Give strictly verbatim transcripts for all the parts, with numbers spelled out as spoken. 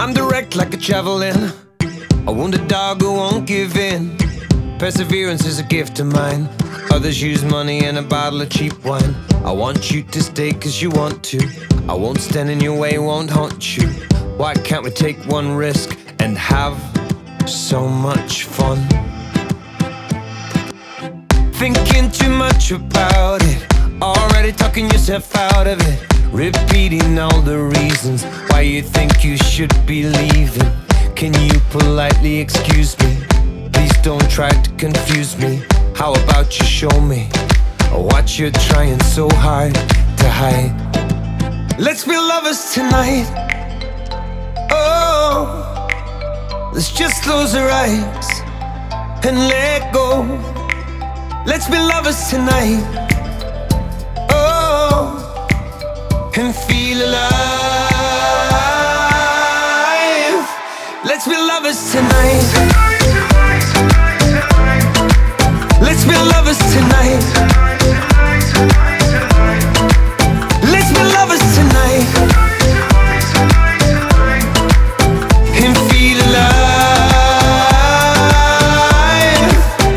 I'm direct like a javelin, a wounded dog who won't give in. Perseverance is a gift of mine. Others use money and a bottle of cheap wine. I want you to stay cause you want to. I won't stand in your way, won't haunt you. Why can't we take one risk and have so much fun? Thinking too much about it, already talking yourself out of it. Repeating all the reasons why you think you should be leaving. Can you politely excuse me? Please don't try to confuse me. How about you show me what you're trying so hard to hide? Let's be lovers tonight. Oh, let's just close our eyes and let go. Let's be lovers tonight. Oh, and feel alive. Let's be lovers tonight. Let's be lovers tonight. Let's be lovers tonight. And feel alive.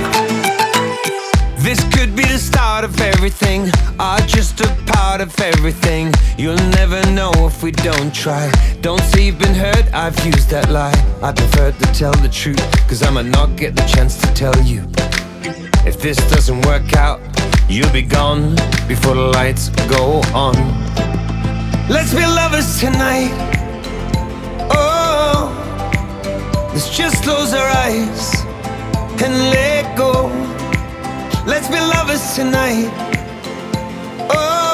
This could be the start of everything, or just a part of everything. You'll never know if we don't try. Don't say you've been hurt, I've used that lie. I prefer to tell the truth, cause I might not get the chance to tell you. If this doesn't work out, you'll be gone before the lights go on. Let's be lovers tonight. Oh, let's just close our eyes and let go. Let's be lovers tonight. Oh,